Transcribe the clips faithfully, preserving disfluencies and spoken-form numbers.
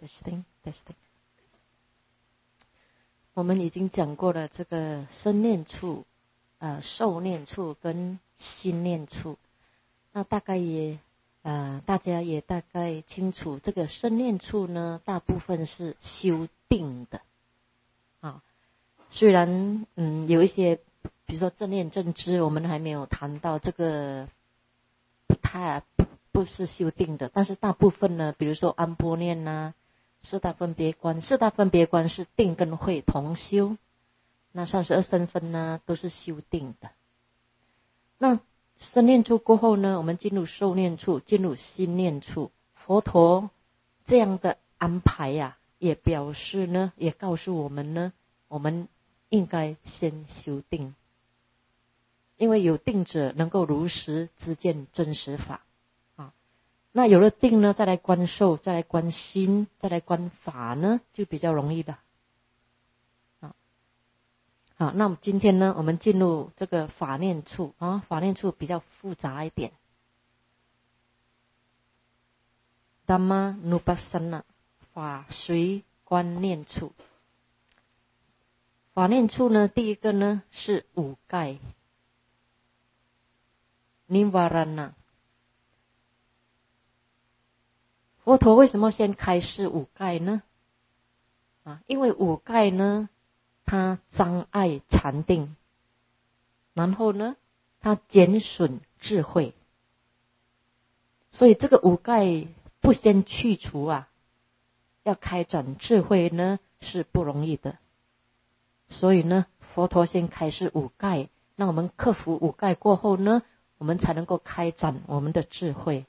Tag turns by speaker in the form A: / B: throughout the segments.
A: testing testing。我们已经讲过了这个身念处、呃受念处跟心念处，那大概也呃大家也大概清楚，这个身念处呢，大部分是修定的啊。虽然嗯有一些，比如说正念正知，我们还没有谈到这个，不太不不是修定的，但是大部分呢，比如说安般念呐、四大分别观，四大分别观是定跟慧同修，那三十二身分呢都是修定的。那身念处过后呢，我们进入受念处，进入心念处。佛陀这样的安排呀、啊，也表示呢，也告诉我们呢，我们应该先修定，因为有定者能够如实知见真实法啊。那有了定呢，再来观受，再来观心，再来观法呢，就比较容易了。啊，好，那我们今天呢，我们进入这个法念处啊，法念处比较复杂一点。Dhammanupassana 法随观念处，法念处呢，第一个呢是五盖 Nivarana。佛陀为什么先开示五盖呢？啊，因为五盖呢，它障碍禅定，然后呢，它减损智慧，所以这个五盖不先去除啊，要开展智慧呢是不容易的。所以呢，佛陀先开示五盖，那我们克服五盖过后呢，我们才能够开展我们的智慧。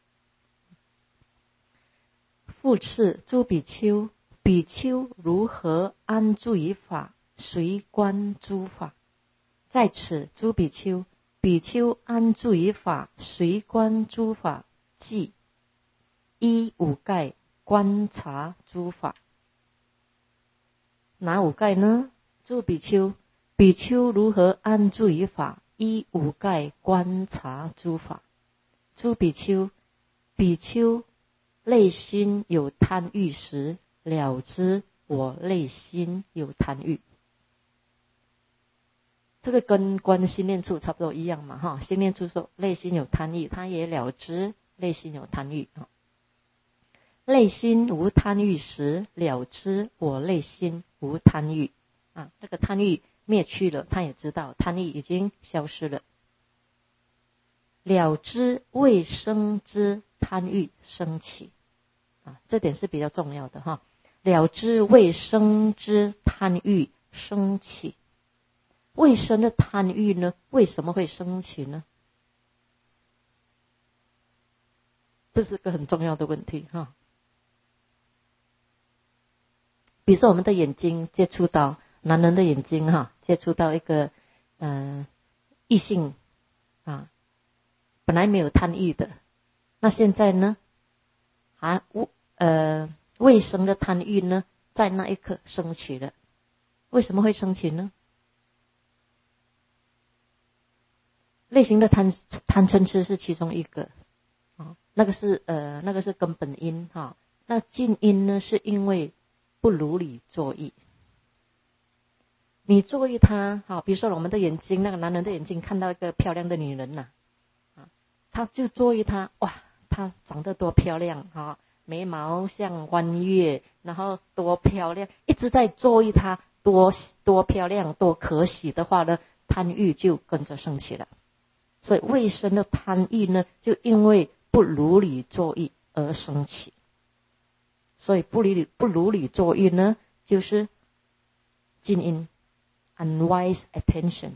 A: 复次，诸比丘，比丘如何安住于法，随观诸法。在此，诸比丘，比丘安住于法，随观诸法，即依五盖观察诸法。哪五盖呢？诸比丘，比丘如何安住于法，依五盖观察诸法。诸比丘，比丘内心有贪欲时，了知我内心有贪欲。这个跟观心念处差不多一样嘛，哈，心念处说内心有贪欲，他也了知内心有贪欲。内心无贪欲时，了知我内心无贪欲啊，这个贪欲灭去了，他也知道贪欲已经消失了。了知未生之贪欲升起啊，这点是比较重要的哈。了知未生之贪欲升起，未生的贪欲呢，为什么会升起呢？这是个很重要的问题哈。比如说我们的眼睛接触到男人的眼睛哈，接触到一个呃异性啊，本来没有贪欲的，那现在呢啊呃未生的贪欲呢，在那一刻升起了。为什么会升起呢？类型的贪贪嗔痴是其中一个啊，那个是呃那个是根本因哈。那近因呢，是因为不如理作意。你作意他，好，比如说我们的眼睛，那个男人的眼睛看到一个漂亮的女人呐、啊，啊，他就作意他，哇，她长得多漂亮啊，眉毛像弯月，然后多漂亮，一直在作意他多多漂亮，多可喜的话呢，贪欲就跟着升起了。所以未生的贪欲呢，就因为不如理作意而升起。所以不如理不如理作意呢，就是近因 unwise attention。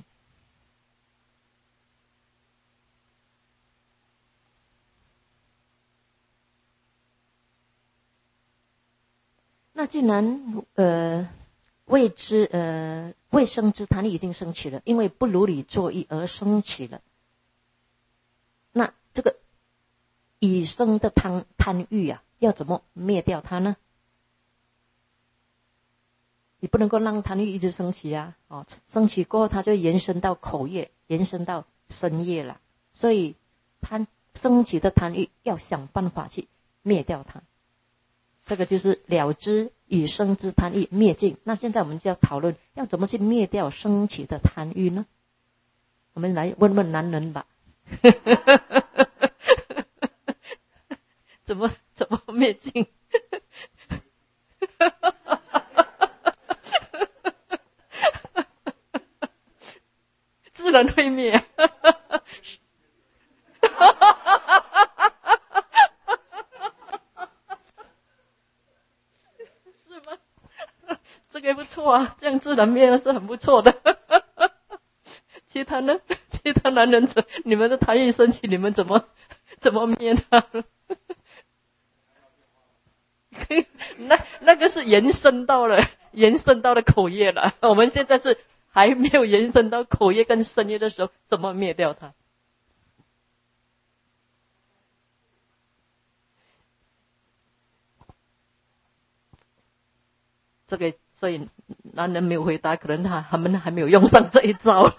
A: 那既然呃未知呃未生之贪欲已经升起了，因为不如理作意而升起了，那这个已生的贪贪欲啊，要怎么灭掉它呢？你不能够让贪欲一直升起啊，哦，升起过后它就延伸到口业，延伸到身业了。所以贪升起的贪欲要想办法去灭掉它。 这个就是了知以生之贪欲灭尽。那现在我们就要讨论要怎么去灭掉升起的贪欲呢？我们来问问男人吧。怎么怎么灭尽？自然会灭。是吗？这个不错啊，这样自然灭是很不错的。其他呢？其他男人怎你们的贪欲升起，你们怎么怎么灭呢？那那个是延伸到了延伸到了口业了。我们现在是还没有延伸到口业跟身业的时候，怎么灭掉它？这个所以男人没有回答，可能他他们还没有用上这一招。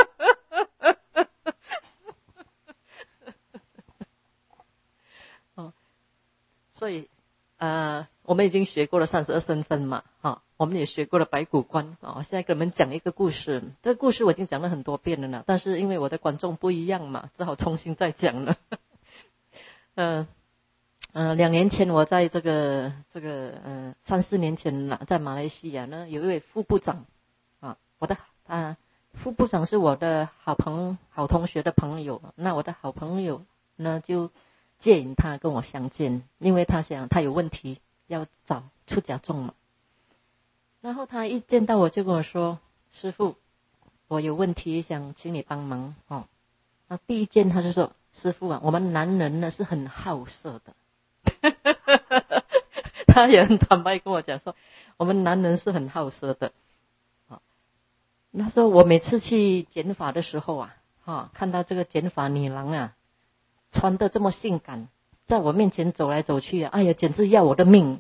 A: 哦，所以呃，我们已经学过了三十二身分嘛，哈、哦，我们也学过了白骨观啊、哦。现在给你们讲一个故事，这个故事我已经讲了很多遍了呢，但是因为我的观众不一样嘛，只好重新再讲了。嗯。呃，两年前我在这个这个呃三四年前呢，在马来西亚呢，有一位副部长啊，我的啊副部长是我的好朋好同学的朋友，那我的好朋友呢就借引他跟我相见，因为他想他有问题要找出家众嘛，然后他一见到我就跟我说：“师父，我有问题想请你帮忙哦。”那第一件他就说：“师父啊，我们男人呢是很好色的。”他也很坦白跟我讲说，我们男人是很好色的。他说我每次去剪发的时候啊，哈，看到这个剪发女郎啊，穿得这么性感，在我面前走来走去啊，哎呀，简直要我的命。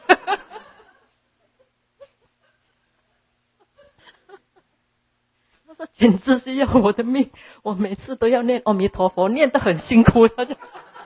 A: 他说简直是要我的命，我每次都要念阿弥陀佛，念得很辛苦。他就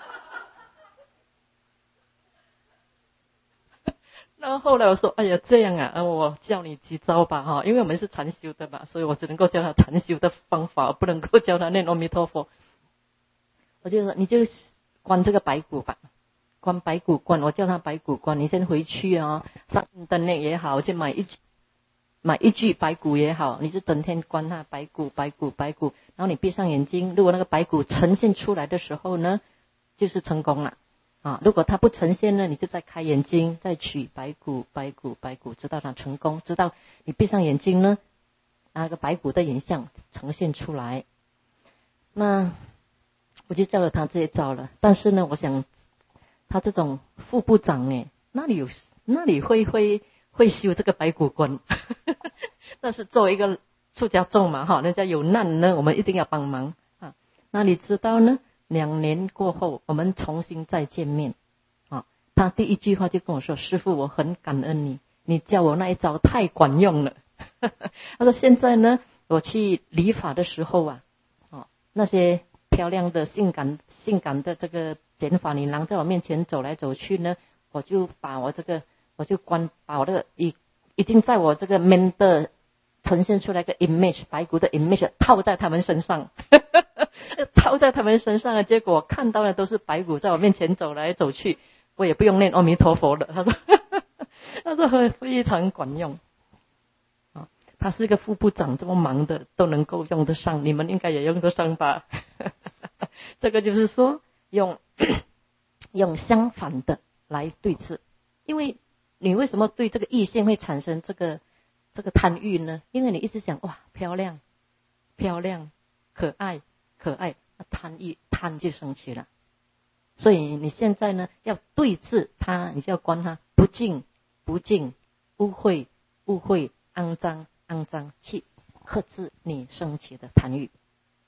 A: 然后后来我说，哎呀，这样啊，我教你几招吧哈，因为我们是禅修的嘛，所以我只能够教他禅修的方法，不能够教他念阿弥陀佛。我就说，你就观这个白骨吧，观白骨观，我叫他白骨观。你先回去啊，上灯内也好，去买一买一具白骨也好，你就整天观它白骨白骨白骨，然后你闭上眼睛，如果那个白骨呈现出来的时候呢，就是成功了。啊，如果它不呈现呢，你就再开眼睛，再取白骨、白骨、白骨，直到它成功，直到你闭上眼睛呢，那个白骨的影像呈现出来。那我就教了他这些招了，但是呢，我想他这种副部长哎，那里有那里会会会修这个白骨观？但是作为一个出家众嘛，哈，人家有难呢，我们一定要帮忙啊。那你知道呢？两年过后，我们重新再见面，啊，他第一句话就跟我说：“师父，我很感恩你，你教我那一招太管用了。”他说：“现在呢，我去理发的时候啊，啊，那些漂亮的、性感、性感的这个剪发女郎在我面前走来走去呢，我就把我这个，我就关把我的已已经在我这个 man 的呈现出来个 image 白骨的 image 套在他们身上。”套在他们身上的结果，看到的都是白骨在我面前走来走去，我也不用念阿弥陀佛了。他说，他说非常管用。啊，他是一个副部长，这么忙的都能够用得上，你们应该也用得上吧？这个就是说，用用相反的来对峙，因为你为什么对这个异性会产生这个这个贪欲呢？因为你一直想哇，漂亮，漂亮，可爱。可爱，贪欲贪就升起了，所以你现在呢要对峙他，你就要观他不净不净，污秽污秽，肮脏肮脏，去克制你升起的贪欲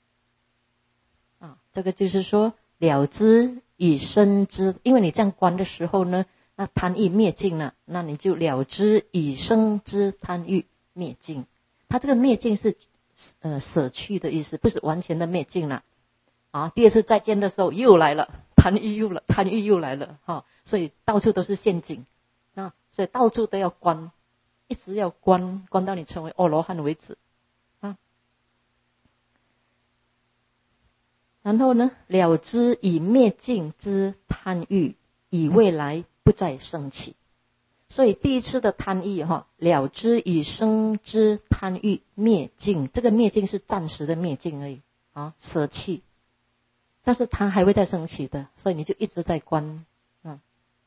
A: 啊。这个就是说了知以生之，因为你这样观的时候呢，那贪欲灭尽了，那你就了知以生之贪欲灭尽。他这个灭尽是呃，舍去的意思，不是完全的灭尽了啊。第二次再见的时候又来了，贪欲又了，贪欲又来了哈、哦，所以到处都是陷阱啊，所以到处都要观，一直要观，观到你成为阿罗汉为止啊。然后呢，了知以灭尽之贪欲，以未来不再升起。所以第一次的贪欲哈，了知以生之贪欲灭尽，这个灭尽是暂时的灭尽而已啊，舍弃，但是它还会再升起的，所以你就一直在观啊。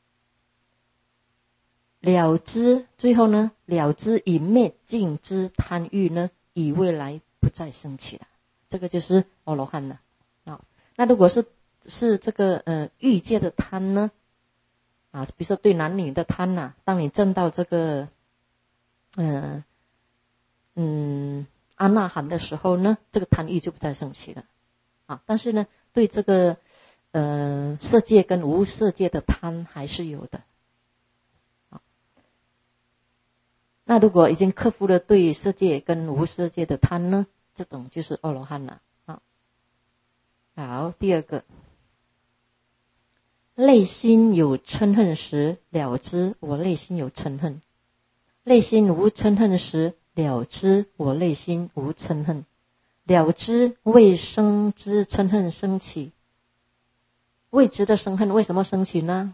A: 了知，最后呢，了知以灭尽之贪欲呢，以未来不再升起了，这个就是阿罗汉了啊。那如果是是这个呃欲界的贪呢？啊，比如说对男女的贪呐、啊，当你证到这个，嗯嗯阿那含的时候呢，这个贪欲就不再升起了啊。但是呢，对这个呃色界跟无色界的贪还是有的。啊，那如果已经克服了对色界跟无色界的贪呢，这种就是阿罗汉了啊。好，第二个。内心有嗔恨时，了知我内心有嗔恨；内心无嗔恨时，了知我内心无嗔恨。了知未生之嗔恨升起，未知的生恨为什么升起呢？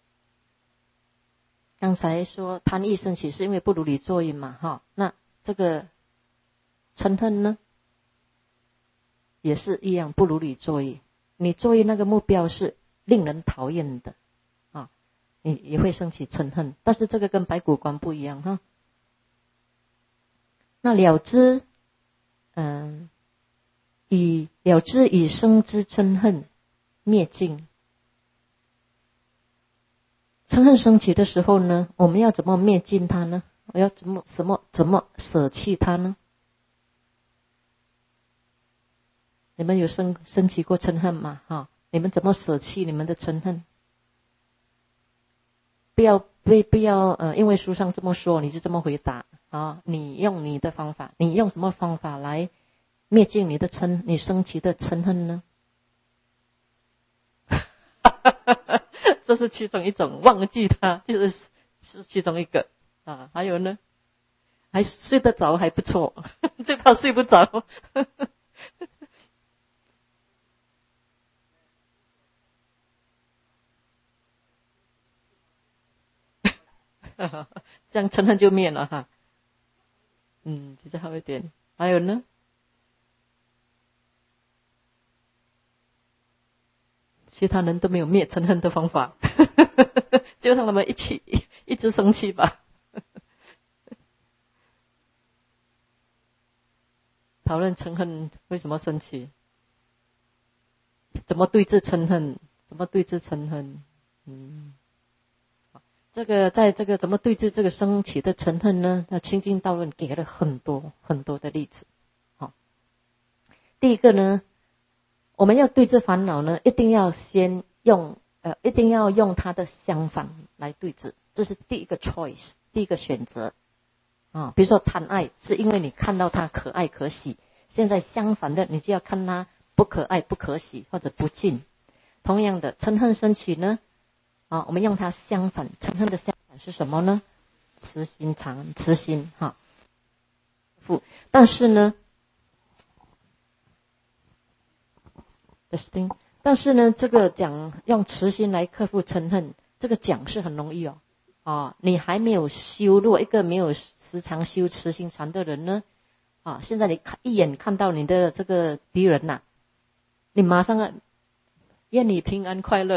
A: 刚才说贪欲升起是因为不如理作意嘛，哈，那这个嗔恨呢，也是一样不如理作意。你作意那个目标是令人讨厌的啊，你也会升起嗔恨，但是这个跟白骨观不一样哈。那了知，嗯、呃，以了知以生之嗔恨灭尽。嗔恨升起的时候呢，我们要怎么灭尽它呢？我要怎么什么怎么舍弃它呢？你们有升升起过嗔恨吗？哈。你们怎么舍弃你们的嗔恨？不要不不要呃，因为书上这么说，你就这么回答啊？你用你的方法，你用什么方法来灭尽你的嗔，你升起的嗔恨呢？这是其中一种，忘记它就是是其中一个啊。还有呢，还睡得着还不错，最怕睡不着。这样嗔恨就灭了哈。嗯，比较好一点。还有呢？其他人都没有灭嗔恨的方法，就让他们一起一直生气吧。讨论嗔恨为什么生气？怎么对治嗔恨？怎么对治嗔恨？嗯。这个在这个怎么对治这个升起的嗔恨呢？那清净道论给了很多很多的例子。好，第一个呢，我们要对治烦恼呢，一定要先用呃，一定要用它的相反来对治，这是第一个 choice， 第一个选择啊。比如说贪爱，是因为你看到它可爱可喜，现在相反的，你就要看它不可爱不可喜或者不敬。同样的，嗔恨升起呢？啊，我们用它相反，嗔恨的相反是什么呢？慈心常，慈心哈。但是呢，但是呢，这个讲用慈心来克服嗔恨，这个讲是很容易哦。啊，你还没有修，如果一个没有时常修慈心禅的人呢，啊，现在你看一眼看到你的这个敌人呐、啊，你马上啊，愿你平安快乐。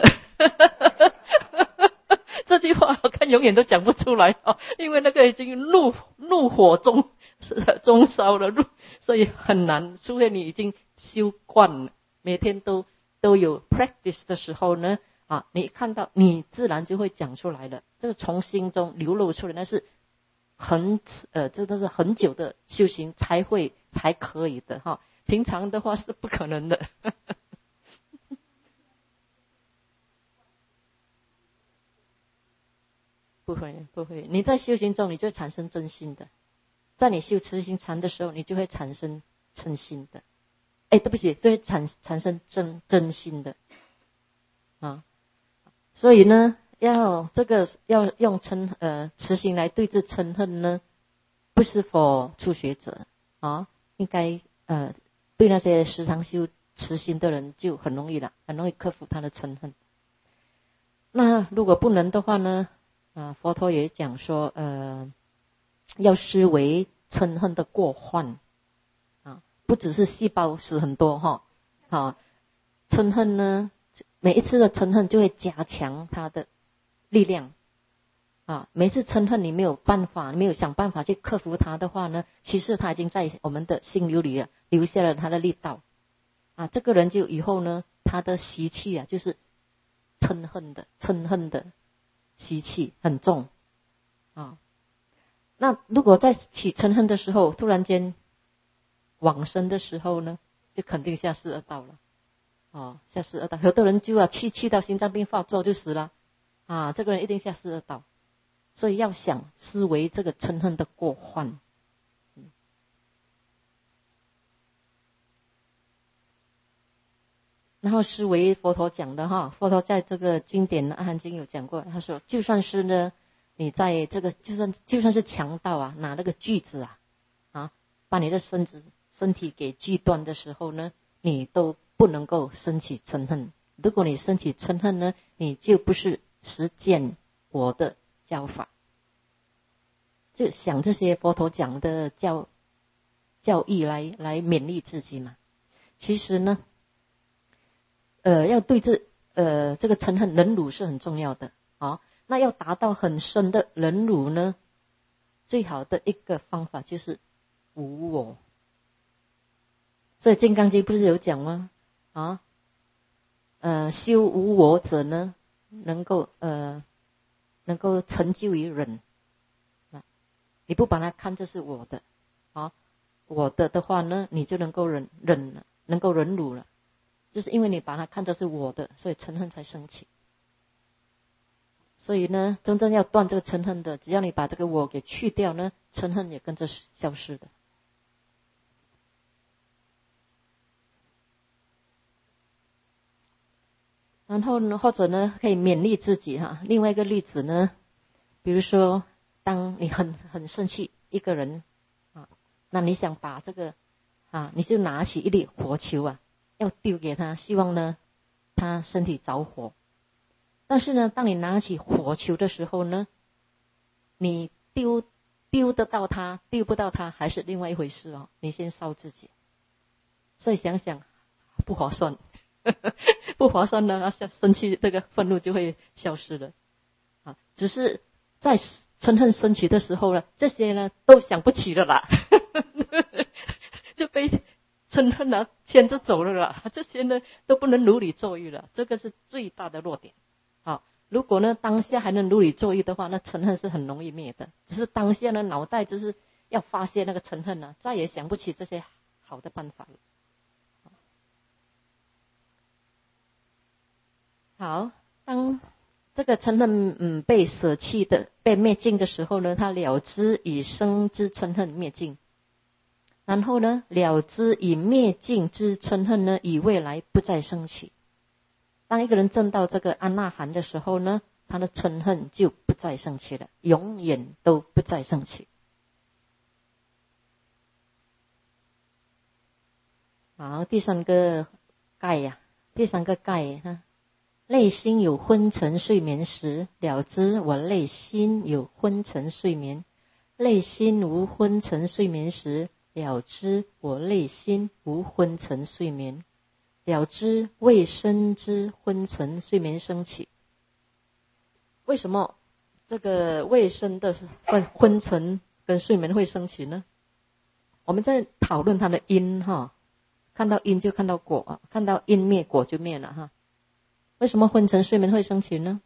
A: 这句话我看永远都讲不出来啊，因为那个已经怒怒火中中烧了，所以很难。除非你已经修惯了，每天都都有 practice 的时候呢，啊，你看到你自然就会讲出来了。这个从心中流露出来，那是很呃，这都是很久的修行才会才可以的哈。平常的话是不可能的。不会不会，你在修行中你就会产生真心的，在你修慈心禅的时候，你就会产生嗔心的。哎，对不起，对，产产生真真心的啊。所以呢， 要这个要用嗔呃慈心来对治嗔恨呢，不是否初学者啊，应该呃对那些时常修慈心的人就很容易了，很容易克服他的嗔恨。那如果不能的话呢，啊佛陀也讲说，呃要思维嗔恨的过患啊，不只是细胞死很多哈，好嗔恨呢，每一次的嗔恨就会加强他的力量啊，每次嗔恨你没有办法，你没有想办法去克服它的话呢，其实他已经在我们的心流里了，留下了他的力道啊。这个人就以后呢，他的习气啊，就是嗔恨的嗔恨的习气很重啊。那如果在起嗔恨的时候，突然间往生的时候呢，就肯定下世恶道了哦，下世恶道。有的人就啊气气到心脏病发作就死了啊，这个人一定下世恶道。所以要想思维这个嗔恨的过患。嗯、然后思维佛陀讲的哈，佛陀在这个经典的《阿含经》有讲过，他说就算是呢你在这个就算就算是强盗啊，拿那个锯子啊啊把你的身子身体给锯断的时候呢，你都不能够升起嗔恨。如果你升起嗔恨呢，你就不是实践我的教法。就想这些佛陀讲的教教义来来勉励自己嘛。其实呢，呃，要对这呃这个嗔恨忍辱是很重要的啊。那要达到很深的忍辱呢，最好的一个方法就是无我。所以《金刚经》不是有讲吗？啊，呃，修无我者呢，能够呃能够成就于忍。你不把它看这是我的啊，我的的话呢，你就能够忍忍了，能够忍辱了。就是因为你把它看作是我的，所以嗔恨才升起。所以呢，真正要断这个嗔恨的，只要你把这个我给去掉呢，嗔恨也跟着消失的。然后呢，或者呢，可以勉励自己哈。另外一个例子呢，比如说，当你很很生气一个人啊，那你想把这个啊，你就拿起一粒火球啊，要丢给他，希望呢他身体着火。但是呢，当你拿起火球的时候呢，你丢丢得到他，丢不到他还是另外一回事哦。你先烧自己，所以想想不划算。不划算呢，生气这个愤怒就会消失了啊！只是在嗔恨升起的时候呢，这些呢都想不起了啦，就被嗔恨呢牵着走了啦。这些呢都不能如理作意了，这个是最大的弱点。好，如果呢当下还能如理作意的话，那嗔恨是很容易灭的。只是当下呢脑袋就是要发泄那个嗔恨呢，再也想不起这些好的办法了。好，当这个嗔恨嗯被舍弃的、被灭尽的时候呢，他了知以生之嗔恨灭尽，然后呢了知以灭尽之嗔恨呢，以未来不再升起。当一个人证到这个阿那含的时候呢，他的嗔恨就不再升起了，永远都不再升起。好，第三个盖呀、啊，第三个盖哈。内心有昏沉睡眠时，了知我内心有昏沉睡眠；内心无昏沉睡眠时，了知我内心无昏沉睡眠。了知未生之昏沉睡眠升起。为什么这个未生的昏昏沉跟睡眠会升起呢？我们在讨论它的因哈，看到因就看到果，看到因灭果就灭了哈。为什么昏沉睡眠会升起呢？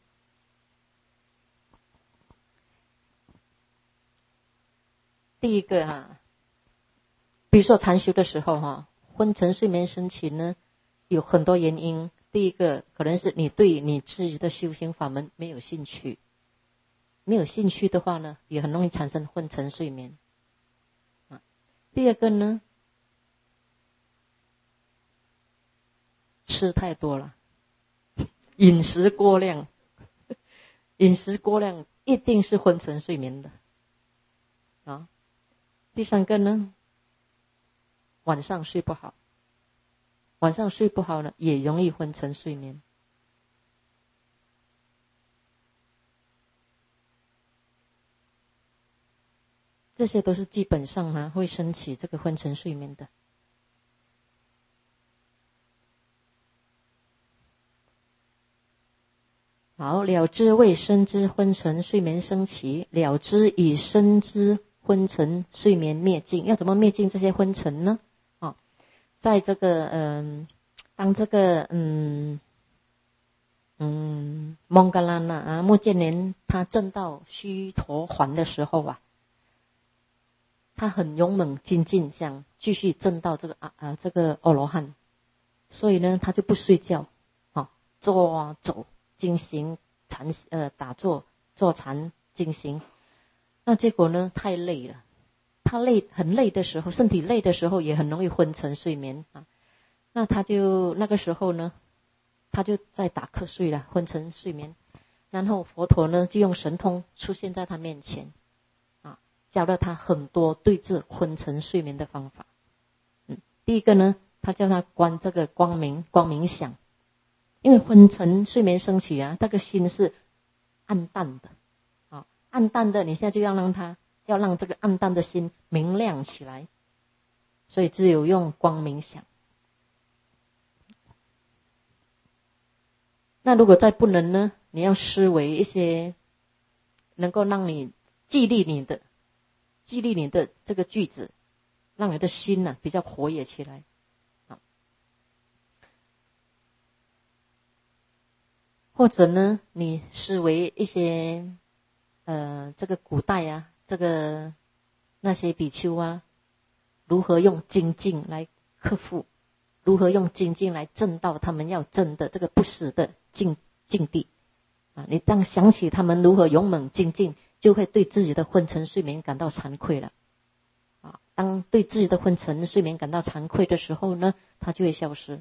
A: 第一个哈，比如说禅修的时候哈，昏沉睡眠升起呢，有很多原因。第一个可能是你对你自己的修行法门没有兴趣，没有兴趣的话呢，也很容易产生昏沉睡眠。啊，第二个呢，吃太多了。饮食过量， 饮食过量一定是昏沉睡眠的啊。第三个呢，晚上睡不好，晚上睡不好呢，也容易昏沉睡眠。这些都是基本上啊会升起这个昏沉睡眠的。好，了知未生之昏沉睡眠升起，了知已生之昏沉睡眠灭尽。要怎么灭尽这些昏沉呢？啊，在这个嗯，当这个嗯嗯蒙嘎拉那啊目犍连他证到须陀洹的时候啊，他很勇猛精进，想继续证到这个啊啊这个阿罗汉，所以呢他就不睡觉，啊坐啊走进行禅呃打坐坐禅进行。那结果呢太累了，他累很累的时候，身体累的时候也很容易昏沉睡眠啊。那他就那个时候呢，他就在打瞌睡了，昏沉睡眠。然后佛陀呢就用神通出现在他面前。教了他很多对治昏沉睡眠的方法。嗯，第一个呢，他叫他观这个光明光明想，因为昏沉睡眠升起啊，这个心是暗淡的，啊，暗淡的，你现在就要让他要让这个暗淡的心明亮起来，所以只有用光明想。那如果再不能呢，你要思维一些能够让你激励你的。激励你的这个句子，让你的心呢、啊、比较活跃起来。啊，或者呢，你视为一些呃这个古代啊，这个那些比丘啊，如何用精进来克服，如何用精进来证到他们要证的这个不死的境境地啊！你当想起他们如何勇猛精进，就会对自己的昏沉睡眠感到惭愧了。啊，当对自己的昏沉睡眠感到惭愧的时候呢，它就会消失。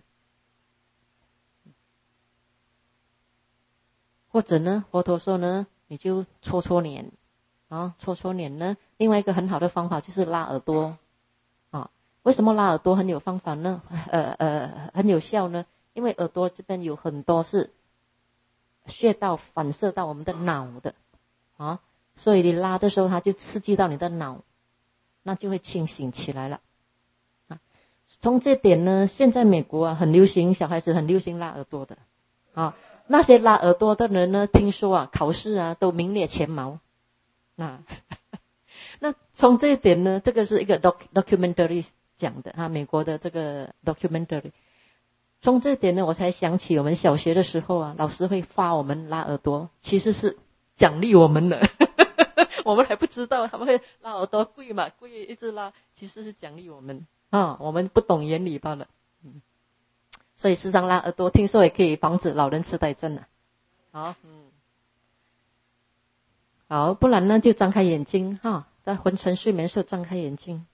A: 或者呢，佛陀说呢，你就搓搓脸啊，搓搓脸呢。另外一个很好的方法就是拉耳朵啊。为什么拉耳朵很有方法呢？呃呃，很有效呢？因为耳朵这边有很多是穴道反射到我们的脑的啊。所以你拉的时候，它就刺激到你的脑，那就会清醒起来了。啊，从这点呢，现在美国啊很流行，小孩子很流行拉耳朵的。啊，那些拉耳朵的人呢，听说啊考试啊都名列前茅。啊，那从这一点呢，这个是一个 doc documentary 讲的啊，美国的这个 documentary。从这一点呢，我才想起我们小学的时候啊，老师会发我们拉耳朵，其实是奖励我们的。我们还不知道他们会拉耳朵跪嘛，跪一直拉，其实是奖励我们啊，我们不懂原理罢了。嗯，所以时常拉耳朵，听说也可以防止老人痴呆症啊。好，嗯，好，不然呢就张开眼睛哈，在昏沉睡眠时候张开眼睛。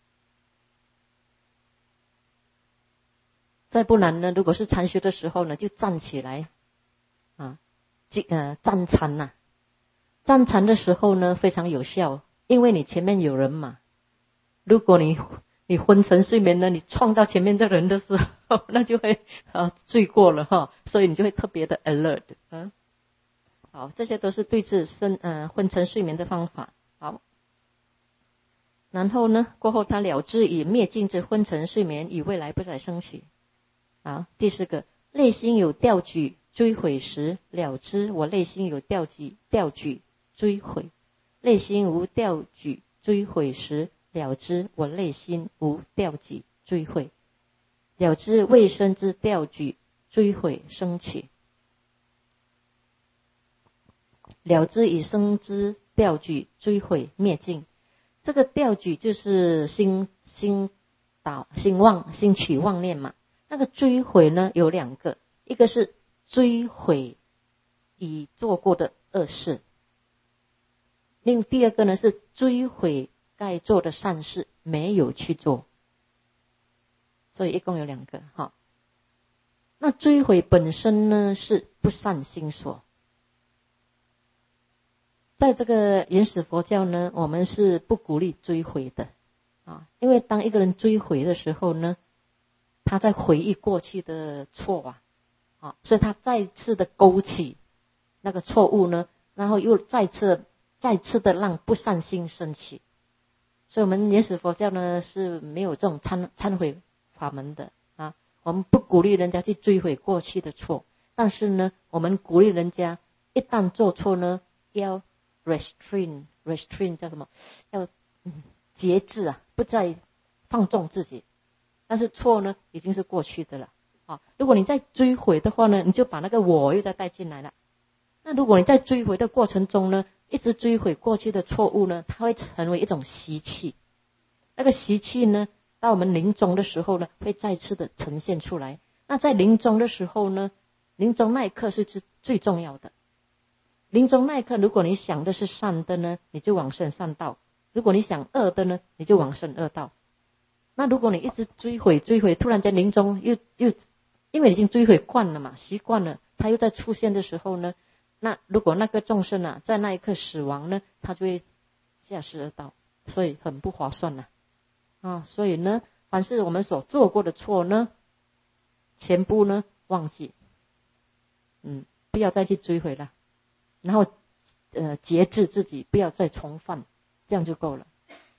A: 再不然呢，如果是禅修的时候呢，就站起来啊，呃站禅呐、啊。站禅的时候呢，非常有效，因为你前面有人嘛。如果你你昏沉睡眠呢，你撞到前面的人的时候，那就会啊罪过了哈，所以你就会特别的 alert。嗯，好，这些都是对治深呃昏沉睡眠的方法。好，然后呢，过后他了知以灭尽之昏沉睡眠，以未来不再升起。好，第四个，内心有调举追悔时，了知我内心有调举调举。追悔，内心无调举追悔时，了知我内心无调举追悔，了知未生之调举追悔升起，了知已生之调举追悔灭尽。这个调举就是心心导心妄心取妄念嘛。那个追悔呢有两个，一个是追悔已做过的恶事。另第二个呢是追悔该做的善事没有去做，所以一共有两个哈。那追悔本身呢是不善心所， 在这个原始佛教呢，我们是不鼓励追悔的啊，因为当一个人追悔的时候呢，他在回忆过去的错啊，啊，所以他再次的勾起那个错误呢，然后又再次再次的让不善心升起。所以我们原始佛教呢是没有这种忏忏悔法门的啊，我们不鼓励人家去追悔过去的错，但是呢，我们鼓励人家一旦做错呢，要 restrain restrain 叫什么？要嗯节制啊，不再放纵自己。但是错呢，已经是过去的了啊。如果你再追悔的话呢，你就把那个我又再带进来了。那如果你在追悔的过程中呢，一直追悔过去的错误呢，它会成为一种习气。那个习气呢，到我们临终的时候呢，会再次的呈现出来。那在临终的时候呢，临终那一刻是最最重要的。临终那一刻，如果你想的是善的呢，你就往生善道；如果你想恶的呢，你就往生恶道。那如果你一直追悔追悔，突然间临终又又因为已经追悔惯了嘛，习惯了，它又在出现的时候呢，那如果那个众生啊，在那一刻死亡呢，他就会下世恶道，所以很不划算呐啊！所以呢，凡是我们所做过的错呢，全部呢忘记，嗯，不要再去追悔了，然后呃节制自己，不要再重犯，这样就够了。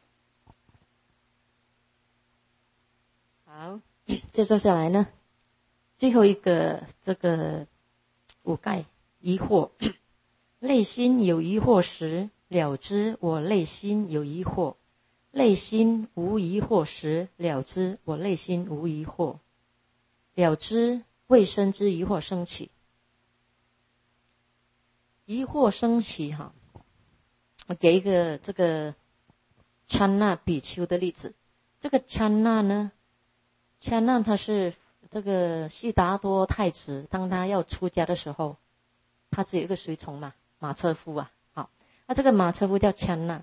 A: 好，接着下来呢，最后一个这个五盖疑惑，内心有疑惑时，了知我内心有疑惑；内心无疑惑时，了知我内心无疑惑。了知未生之疑惑升起，疑惑升起哈，我给一个这个刹那比丘的例子。这个刹那呢，刹那他是这个悉达多太子，当他要出家的时候，他只有一个随从嘛，马车夫啊，好，那这个马车夫叫刹那。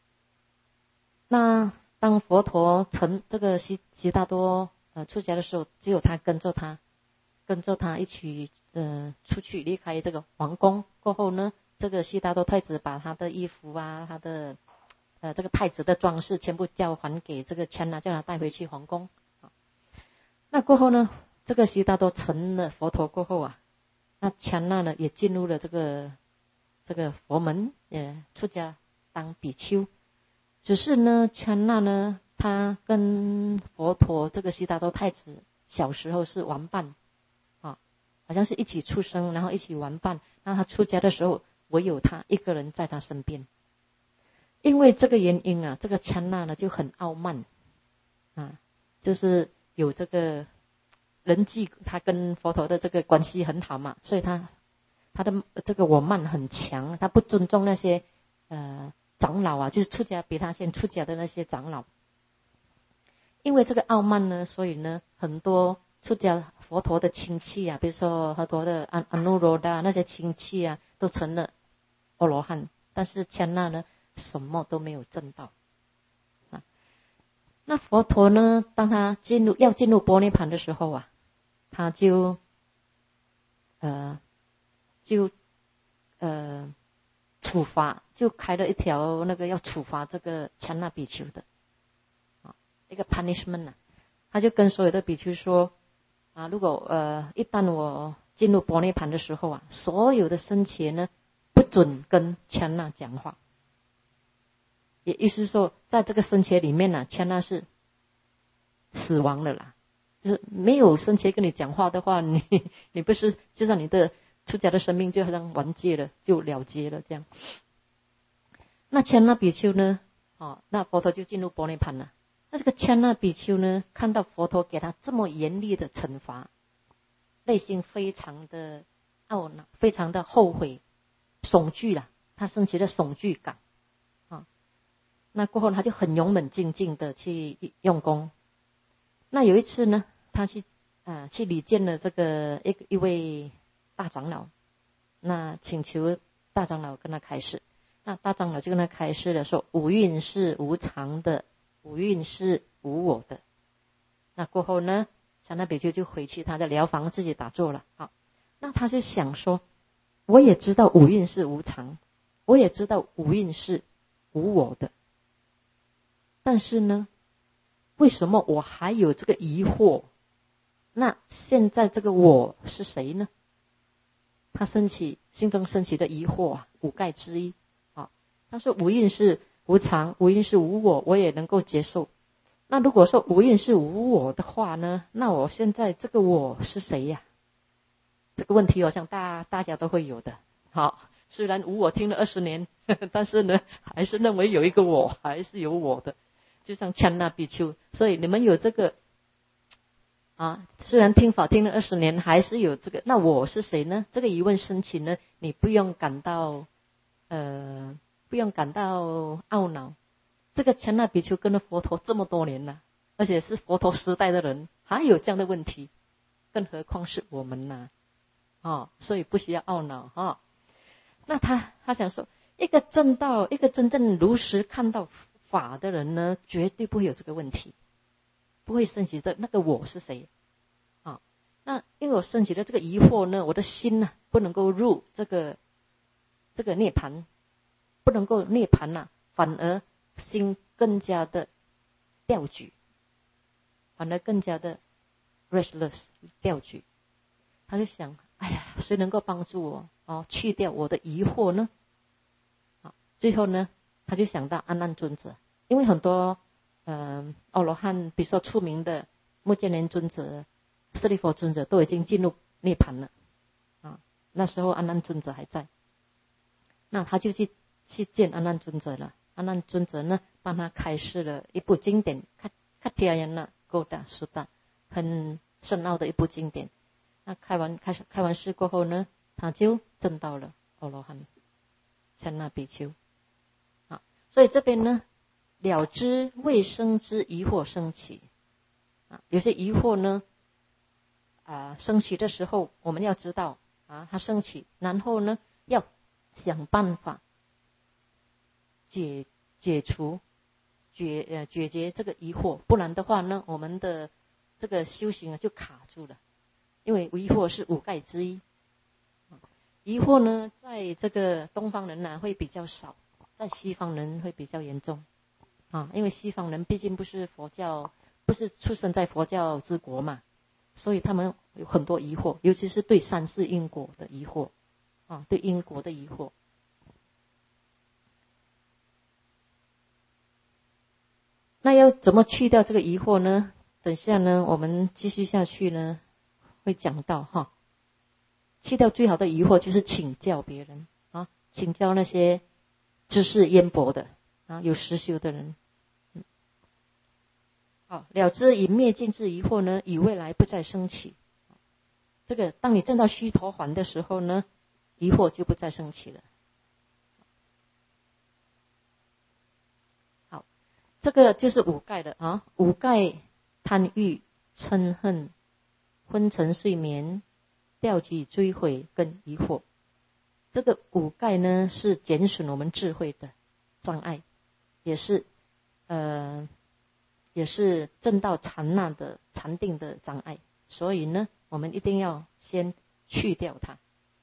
A: 那当佛陀成这个悉悉达多呃出家的时候，只有他跟着他，跟着他一起呃出去离开这个皇宫。过后呢，这个悉达多太子把他的衣服啊，他的呃这个太子的装饰全部交还给这个刹那，叫他带回去皇宫。那过后呢，这个悉达多成了佛陀过后啊，那刹那呢也进入了这个这个佛门，也出家当比丘。只是呢，刹那呢，他跟佛陀这个悉达多太子小时候是玩伴啊，好像是一起出生，然后一起玩伴。那他出家的时候，唯有他一个人在他身边。因为这个原因啊，这个刹那呢就很傲慢啊，就是有这个人际，他跟佛陀的这个关系很好嘛，所以他他的这个我慢很强，他不尊重那些呃长老啊，就是出家比他先出家的那些长老。因为这个傲慢呢，所以呢，很多出家佛陀的亲戚啊，比如说很多的阿阿耨罗达那些亲戚啊，都成了阿罗汉，但是刹那呢，什么都没有证到啊。那佛陀呢，当他进入要进入般涅槃的时候啊，他就呃就呃处罚，就开了一条那个要处罚这个刹那比丘的啊一个 punishment 啊，他就跟所有的比丘说啊，如果呃一旦我进入般涅槃的时候啊，所有的生前呢不准跟刹那讲话。也意思是说，在这个生前里面呢，刹那是死亡了啦，就是没有生前跟你讲话的话，你你不是就像你的出家的生命就好像完结了，就了结了这样。那刹那比丘呢，哦，那佛陀就进入般涅槃了。那这个刹那比丘呢，看到佛陀给他这么严厉的惩罚，内心非常的懊恼，非常的后悔、恐惧啦，他升起了恐惧感。那过后他就很勇猛精进的去用功。那有一次呢，他去啊去礼见了这个一一位大长老，那请求大长老跟他开示。那大长老就跟他开示了，说五蕴是无常的，五蕴是无我的。那过后呢，刹那比丘就回去他的寮房自己打坐了。好，那他就想说，我也知道五蕴是无常， 我也知道五蕴是无我的，但是呢，为什么我还有这个疑惑？那现在这个我是谁呢？他升起心中升起的疑惑啊，五盖之一啊。他说五蕴是无常，五蕴是无我，我也能够接受。那如果说五蕴是无我的话呢，那我现在这个我是谁呀？这个问题我想大大家都会有的。好，虽然无我听了二十年，呵呵但是呢，还是认为有一个我，还是有我的。就像迦那比丘，所以你们有这个啊，虽然听法听了二十年，还是有这个，那我是谁呢？这个疑问升起呢，你不用感到呃，不用感到懊恼。这个迦那比丘跟了佛陀这么多年了，而且是佛陀时代的人，还有这样的问题，更何况是我们呢？哦，所以不需要懊恼哈、哦。那他他想说，一个正道，一个真正如实看到法的人呢，绝对不会有这个问题。不会升起的那个我是谁啊？那因为我升起的这个疑惑呢，我的心呢、啊、不能够入这个这个涅槃，不能够涅槃呐、啊，反而心更加的掉举，反而更加的 restless 掉举。他就想，哎呀，谁能够帮助我哦，去掉我的疑惑呢？啊，最后呢，他就想到阿难尊者，因为很多。呃，阿罗汉，比如说出名的目犍连尊者、舍利弗尊者都已经进入涅槃了啊。那时候阿难尊者还在，那他就去去见阿难尊者了。阿难尊者呢，帮他开示了一部经典，卡卡提亚那勾达苏达，很深奥的一部经典。那开完开开完示过后呢，他就证到了阿罗汉，迦那比丘啊。所以这边呢。了知未生之疑惑升起啊，有些疑惑呢啊升起的时候，我们要知道啊它升起，然后呢要想办法解解除解呃解决这个疑惑，不然的话呢，我们的这个修行啊就卡住了，因为疑惑是五盖之一。疑惑呢，在这个东方人呢、啊、会比较少，在西方人会比较严重。啊，因为西方人毕竟不是佛教，不是出生在佛教之国嘛，所以他们有很多疑惑，尤其是对三世因果的疑惑，啊，对因果的疑惑。那要怎么去掉这个疑惑呢？等下呢，我们继续下去呢，会讲到哈。去掉最好的疑惑就是请教别人啊，请教那些知识渊博的啊，有实修的人。好，了知以灭尽之疑惑呢，以未来不再升起。这个当你证到须陀洹的时候呢，疑惑就不再升起了。好，这个就是五盖的啊，五盖贪欲、嗔恨、昏沉睡眠、掉举追悔跟疑惑。这个五盖呢是减损我们智慧的障碍，也是呃。也是证到禅那的禅定的障碍，所以呢，我们一定要先去掉它。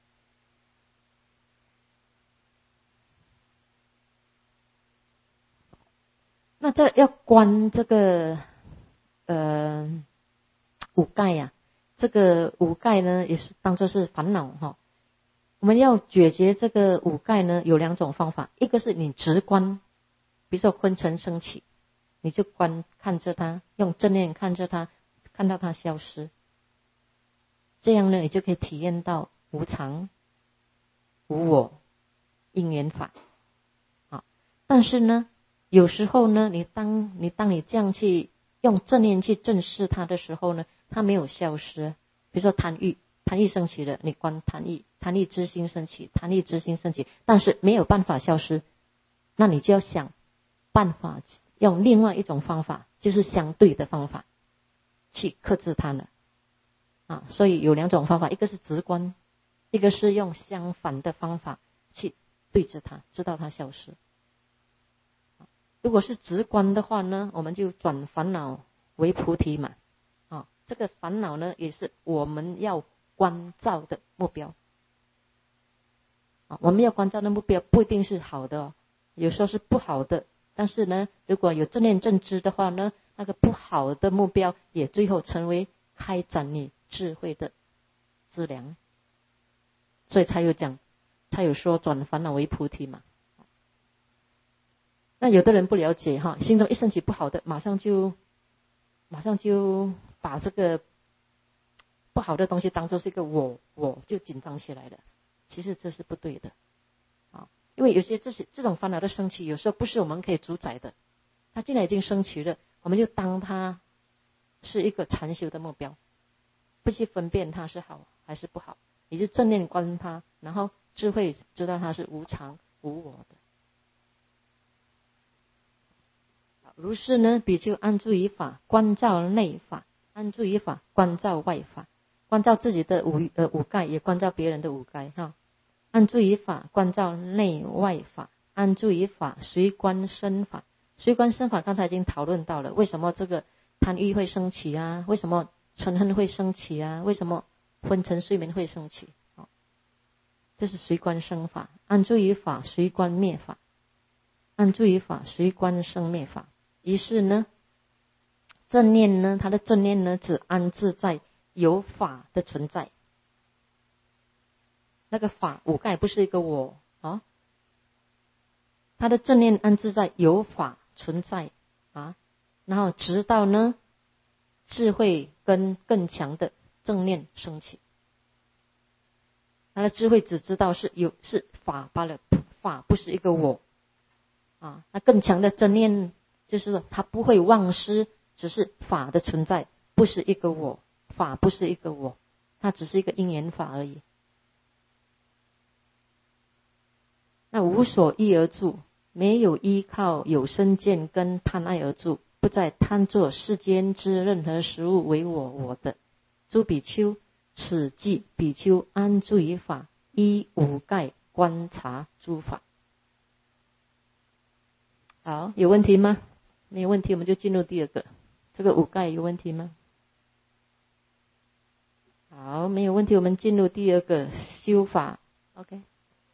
A: 那这要观这个呃五盖呀、啊，这个五盖呢也是当作是烦恼哈。我们要解决这个五盖呢，有两种方法，一个是你直观，比如说昏沉升起。你就观看着它，用正念看着它，看到它消失，这样呢，你就可以体验到无常、无我、因缘法。啊，但是呢，有时候呢，你当你当你这样去用正念去正视它的时候呢，它没有消失。比如说贪欲，贪欲升起了，你观贪欲，贪欲之心升起，贪欲之心升起，但是没有办法消失，那你就要想办法。用另外一种方法，就是相对的方法去克制它了啊。所以有两种方法，一个是直观，一个是用相反的方法去对治它，直到它消失。如果是直观的话呢，我们就转烦恼为菩提嘛啊。这个烦恼呢，也是我们要关照的目标啊，我们要关照的目标不一定是好的哦，有时候是不好的。但是呢，如果有正念正知的话呢，那个不好的目标也最后成为开展你智慧的资粮。所以才有讲，才有说转烦恼为菩提嘛。那有的人不了解哈，心中一升起不好的，马上就马上就把这个不好的东西当作是一个我，我就紧张起来了。其实这是不对的啊，因为有些这些这种烦恼的升起，有时候不是我们可以主宰的。它既然已经升起了，我们就当它是一个禅修的目标，不去分辨它是好还是不好，你就正念观它，然后智慧知道它是无常无我的。如是呢，比丘安住于法，关照内法；安住于法，关照外法。关照自己的五呃五盖，也关照别人的五盖哈。安住于法，关照内外法；安住于法，随观身法。随观身法，刚才已经讨论到了，为什么这个贪欲会升起啊？为什么嗔恨会升起啊？为什么昏沉睡眠会升起？啊，这是随观生法。安住于法，随观灭法；安住于法，随观生灭法。于是呢，正念呢，它的正念呢，只安置在有法的存在。那个法五盖不是一个我啊，它的正念安置在有法存在啊，然后直到呢智慧跟更强的正念升起。他的智慧只知道是有是法罢了，法不是一个我啊。那更强的正念就是说，他不会忘失，只是法的存在，不是一个我，法不是一个我，它只是一个因缘法而已。那无所依而住，没有依靠有身见跟贪爱而住，不再贪作世间之任何食物为我我的。诸比丘，此即比丘安住于法，依五盖观察诸法。好，有问题吗？没有问题，我们就进入第二个。这个五盖有问题吗？好，没有问题，我们进入第二个修法。OK。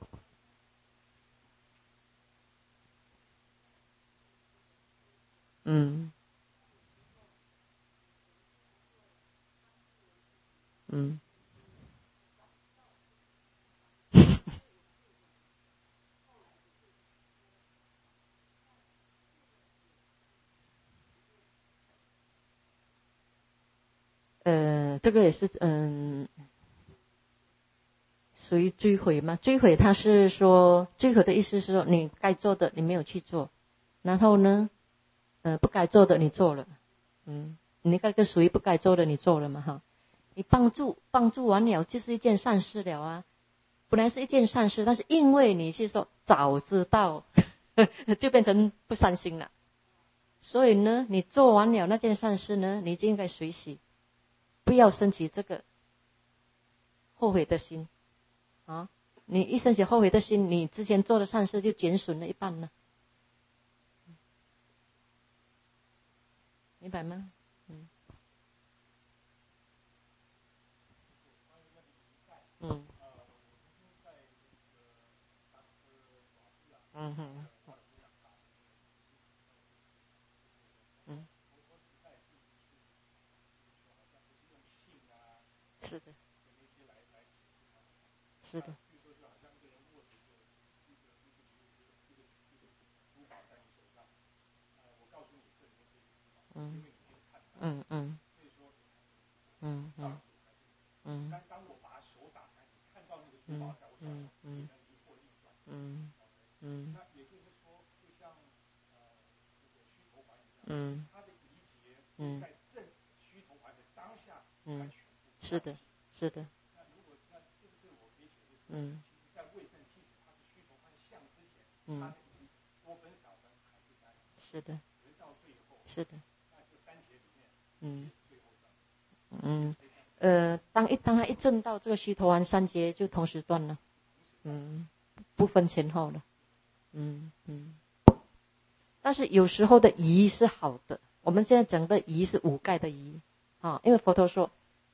A: 嗯。嗯。呃，这个也是嗯，属于追悔吗？追悔它是说，追悔的意思是说，你该做的你没有去做，然后呢，呃，不该做的你做了，嗯，你那个属于不该做的你做了嘛哈？你帮助帮助完了就是一件善事了啊，本来是一件善事，但是因为你是说早知道，就变成不善心了。所以呢，你做完了那件善事呢，你就应该随喜。不要升起这个后悔的心啊！你一升起后悔的心，你之前做的善事就减损了一半了，明白吗？嗯嗯嗯哼嗯，是的，是的，嗯嗯嗯嗯嗯嗯嗯嗯嗯嗯嗯嗯嗯嗯，是的，是的，嗯嗯，是的，是的，嗯嗯呃，当一当他一证到这个须陀洹三劫，就同时断了，嗯，不分前后了，嗯嗯。但是有时候的疑是好的，我们现在讲的疑是五盖的疑啊，因为佛陀说，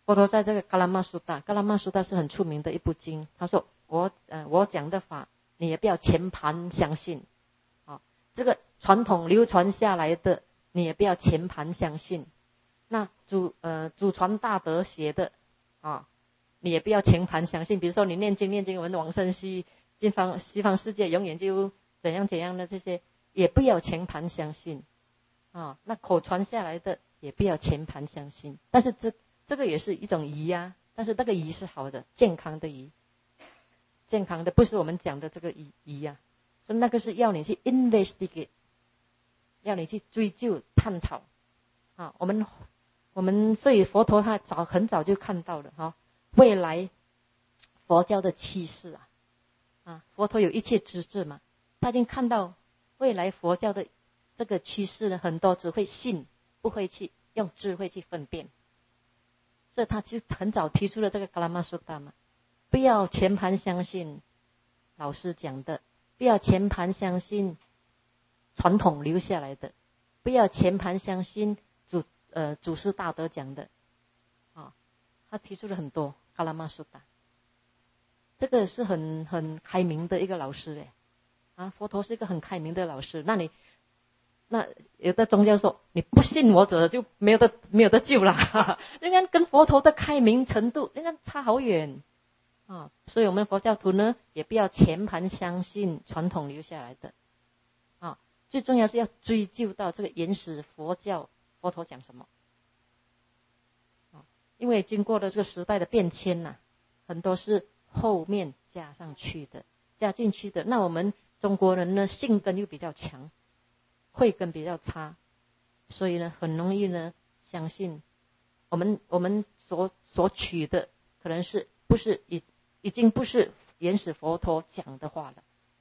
A: 佛陀在这个嘎拉玛苏达，嘎拉玛苏达是很出名的一部经。他说我呃我讲的法，你也不要全盘相信，啊，这个传统流传下来的，你也不要全盘相信。那祖呃祖传大德写的啊，你也不要全盘相信。比如说你念经念经，我们往生西西方西方世界永远就怎样怎样的这些，也不要全盘相信啊。那口传下来的也不要全盘相信。但是这这个也是一种疑啊，但是那个疑是好的，健康的疑，健康的不是我们讲的这个疑疑啊。所以那个是要你去 investigate， 要你去追究探讨啊。我们我们所以佛陀他早很早就看到了哈、啊，未来佛教的趋势啊啊，佛陀有一切知智嘛，他已经看到未来佛教的这个趋势呢，很多只会信，不会去用智慧去分辨。所以他就很早提出了这个嘎拉玛苏达嘛，不要全盘相信老师讲的，不要全盘相信传统留下来的，不要全盘相信祖呃祖师大德讲的，啊，他提出了很多嘎拉玛苏达，这个是很很开明的一个老师嘞，啊，佛陀是一个很开明的老师，那你。那有的宗教说你不信我者就没有的没有的救了，你看跟佛陀的开明程度，你看差好远啊！所以我们佛教徒呢，也不要全盘相信传统留下来的啊，最重要是要追究到这个原始佛教，佛陀讲什么啊？因为经过了这个时代的变迁呐、啊，很多是后面加上去的，加进去的。那我们中国人呢，性根又比较强。慧根比较差，所以呢，很容易呢相信我们我们所所取的可能是不是已已经不是原始佛陀讲的话了。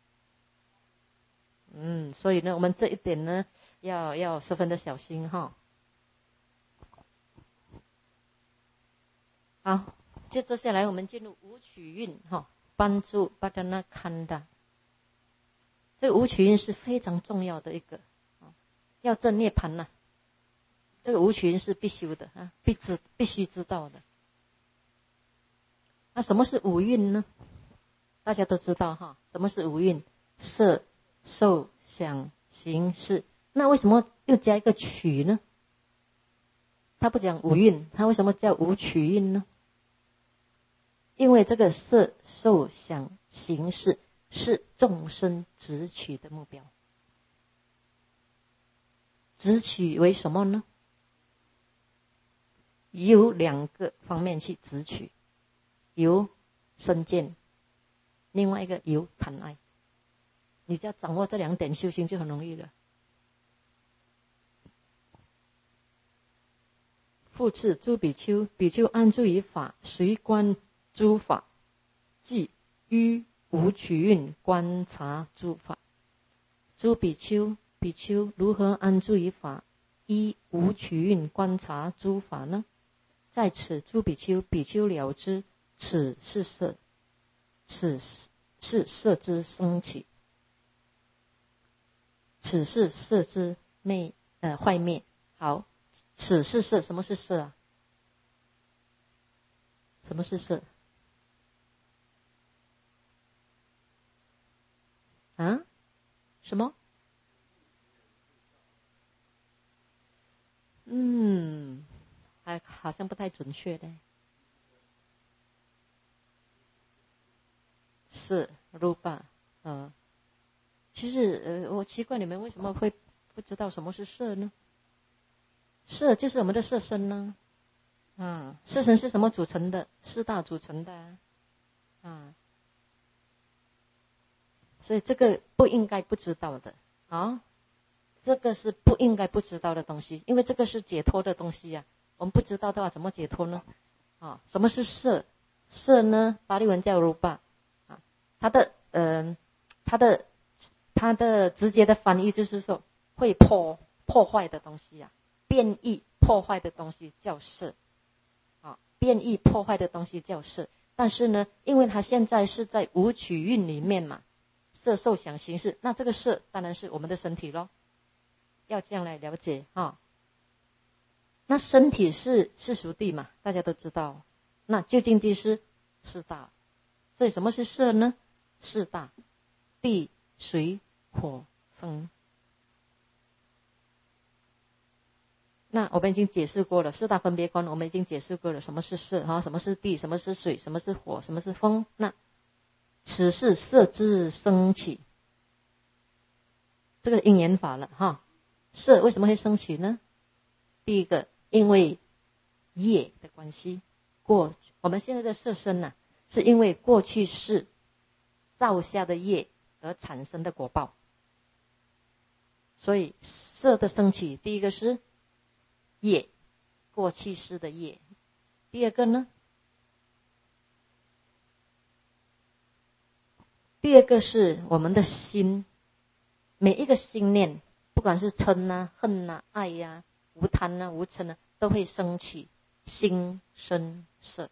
A: 嗯，所以呢，我们这一点呢，要要十分的小心哈。好，接着下来我们进入五曲韵哈，班住巴达那堪达。这个五曲韵是非常重要的一个。要证涅槃呐、啊，这个五曲韵是必修的啊，必知必须知道的。那什么是五蕴呢？大家都知道哈，什么是五蕴？色、受、想、行、识。那为什么又加一个曲呢？他不讲五蕴，他为什么叫五曲韵呢？因为这个色、受、想、行、识是众生执取的目标。执取为什么呢？有两个方面去执取，有身见，另外一个有贪爱。你只要掌握这两点，修行就很容易了。复次，诸比丘，比丘安住于法，随观诸法，即于五曲韵观察诸法。诸比丘。比丘如何安住于法？依五曲韵观察诸法呢？在此，诸比丘，比丘了知，此是色，此是色之生起，此是色之灭呃坏灭。好，此是色，什么是色啊？什么是色？啊？什么？嗯，还好像不太准确嘞。是 rupa， 呃，其实呃，我奇怪你们为什么会不知道什么是色呢？色就是我们的色身呢，啊，色身是什么组成的？四大组成的啊，啊，所以这个不应该不知道的啊。这个是不应该不知道的东西，因为这个是解脱的东西呀、啊。我们不知道的话，怎么解脱呢？啊，什么是色？色呢，巴利文叫 rupa， 啊，它的呃，它的它的直接的翻译就是说会破破坏的东西啊，变异破坏的东西叫色，啊，变异破坏的东西叫色。但是呢，因为它现在是在五曲韵里面嘛，色、受、想、行、识，那这个色当然是我们的身体咯。要这样来了解哈。 那身体是是属地嘛，大家都知道。那究竟地是四大，所以什么是色呢？四大：地、水、火、风。那我们已经解释过了，四大分别观我们已经解释过了，什么是色哈，什么是地，什么是水，什么是火，什么是风。那此是色之升起，这个因缘法了哈。色为什么会升起呢？第一个，因为业的关系，过我们现在的色身呢、啊，是因为过去世造下的业而产生的果报。所以色的升起，第一个是业，过去世的业。第二个呢？第二个是我们的心，每一个心念，不管是嗔啊、恨啊、爱呀、啊、无贪啊、无嗔啊，都会升起心生色。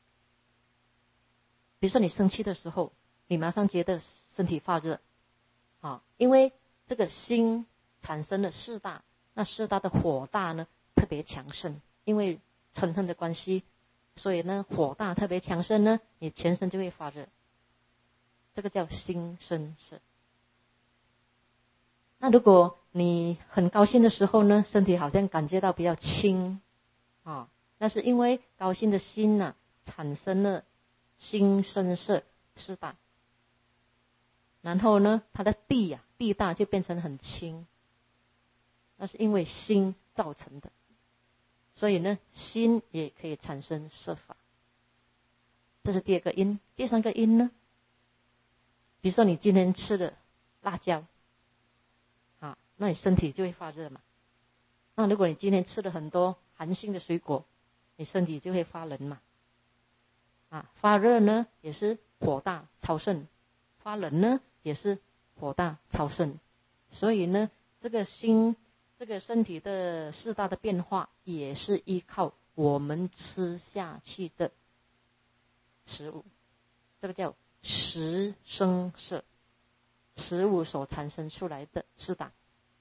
A: 比如说你生气的时候，你马上觉得身体发热，啊，因为这个心产生了四大，那四大的火大呢特别强盛，因为嗔恨的关系，所以呢火大特别强盛呢，你全身就会发热，这个叫心生色。那如果你很高兴的时候呢，身体好像感觉到比较轻啊，那是因为高兴的心呢、啊、产生了心生色四大，然后呢它的地呀、啊、地大就变成很轻，那是因为心造成的，所以呢心也可以产生色法，这是第二个因。第三个因呢，比如说你今天吃了辣椒啊，那你身体就会发热嘛。那如果你今天吃了很多寒性的水果，你身体就会发冷嘛。啊，发热呢也是火大超盛，发冷呢也是火大超盛。所以呢，这个心，这个身体的四大的变化，也是依靠我们吃下去的食物，这个叫食生色，食物所产生出来的四大。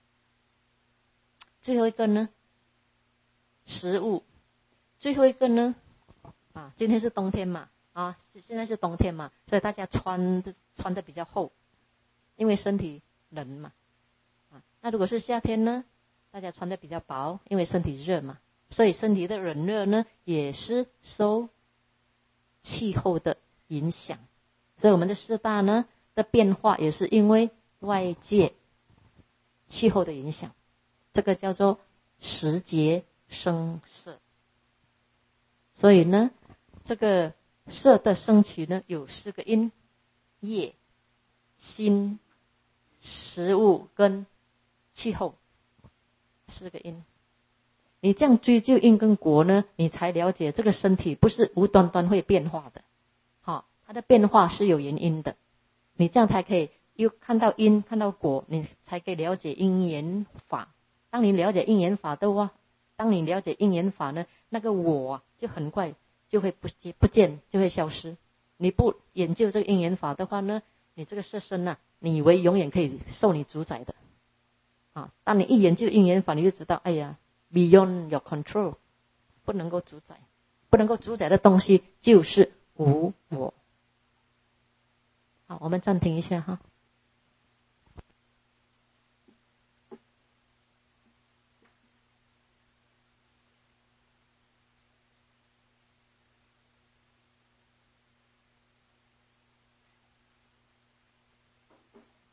A: 最后一个呢，食物。最后一个呢，啊，今天是冬天嘛，啊，现在是冬天嘛，所以大家穿的穿的比较厚，因为身体冷嘛，啊，那如果是夏天呢，大家穿的比较薄，因为身体热嘛，所以身体的冷热呢，也是受气候的影响，所以我们的四大呢的变化也是因为外界气候的影响，这个叫做时节生色。所以呢，这个色的升起呢有四个因：业、心、食物跟气候，四个因。你这样追究因跟果呢，你才了解这个身体不是无端端会变化的，好，它的变化是有原因的。你这样才可以又看到因看到果，你才可以了解因缘法。当你了解因缘法的话，当你了解因缘法呢，那个我啊就很快就会不见不见，就会消失。你不研究这个因缘法的话呢，你这个色身啊，你以为永远可以受你主宰的啊？当你一研究因缘法，你就知道，哎呀 ，beyond your control， 不能够主宰，不能够主宰的东西就是无我。好，我们暂停一下哈。